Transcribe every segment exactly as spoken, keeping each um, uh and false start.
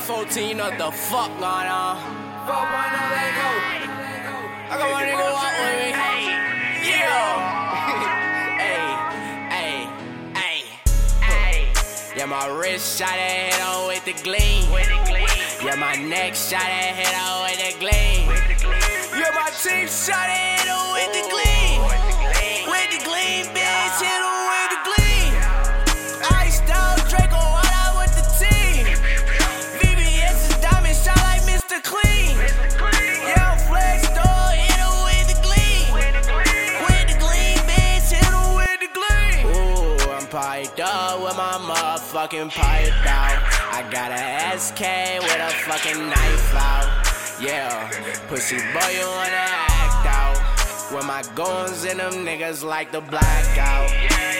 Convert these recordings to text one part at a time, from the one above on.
fourteen, you know what the fuck going on. four point oh, let go. I got one nigga walk with me. Yeah. Hey, hey, hey. Yeah, my wrist shot that hit on with the gleam. Yeah, my neck shot that hit on with the gleam. Yeah, my teeth shot that hit on with the gleam. With the gleam, bitch, hit on with the gleam. Iced out Draco, all out with the team. V B S is diamond, shot like Mister Clean. Yeah, I'm flex store, hit on with the gleam. With the gleam, bitch, hit on with the gleam. Ooh, I'm piped up with my motherfucking pipe out. I got a S K with a fucking knife out. Yeah, pussy boy, you wanna act out. With my guns and them niggas like the blackout.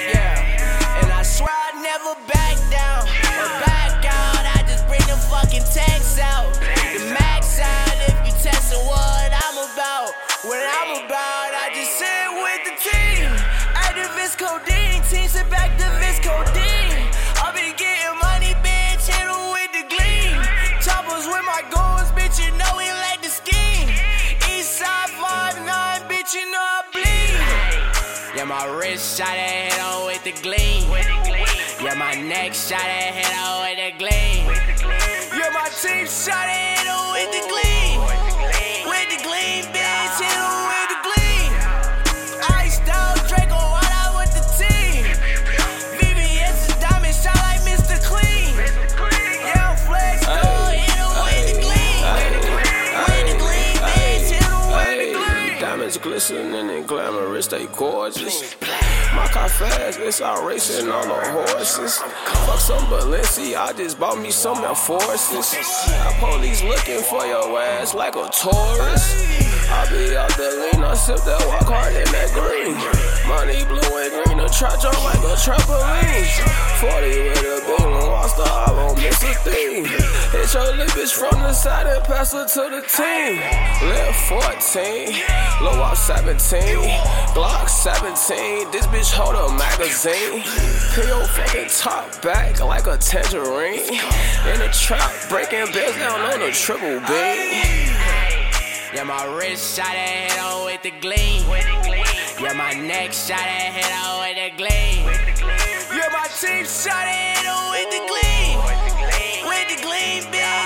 Yeah, and I swear I never back down or back out. I just bring the fucking tanks out, the max out. If you testing what I'm about, what I'm about, I just sit with the team. Activist codeine, team sit back to Vis codeine. I been getting money, bitch, hit em with the gleam. Choppers with my guns, bitch, you know we like the scheme. Eastside five nine, bitch, you know I bleed. Yeah, my wrist shot that hit on with the gleam. Yeah, my neck shot that hit on with the gleam. Yeah, my teeth shot that hit on with the gleam. With the gleam, bitch, hit on with the gleam. Iced out Draco, all out with the team. V B S is diamond, shot like Mister Clean. Yeah, I'm flex store, hit on with the gleam. With the gleam, bitch, hit on with the gleam. Diamonds glistening and glamorous, they gorgeous. My car fast, it's out racing on the horses. Fuck some Balenci, I just bought me some enforcers. Now police looking for your ass like a tourist. I be out the lean, I sip that walk hard in that green. Money blue and green, a trap jump like a trampoline. forty with a beam, watch the I won't miss a thing. Hit your lip bitch from the side and pass her to the team. Left fourteen, low up seventeen, Glock seventeen. This bitch hold a magazine. Pin your fucking top back like a tangerine. In the trap, breaking bills down on the triple B. Yeah, my wrist shot that hit on with the gleam. Yeah, my neck shot that hit on with the gleam. Yeah, my teeth shot that hit on with the gleam. With the gleam, bitch.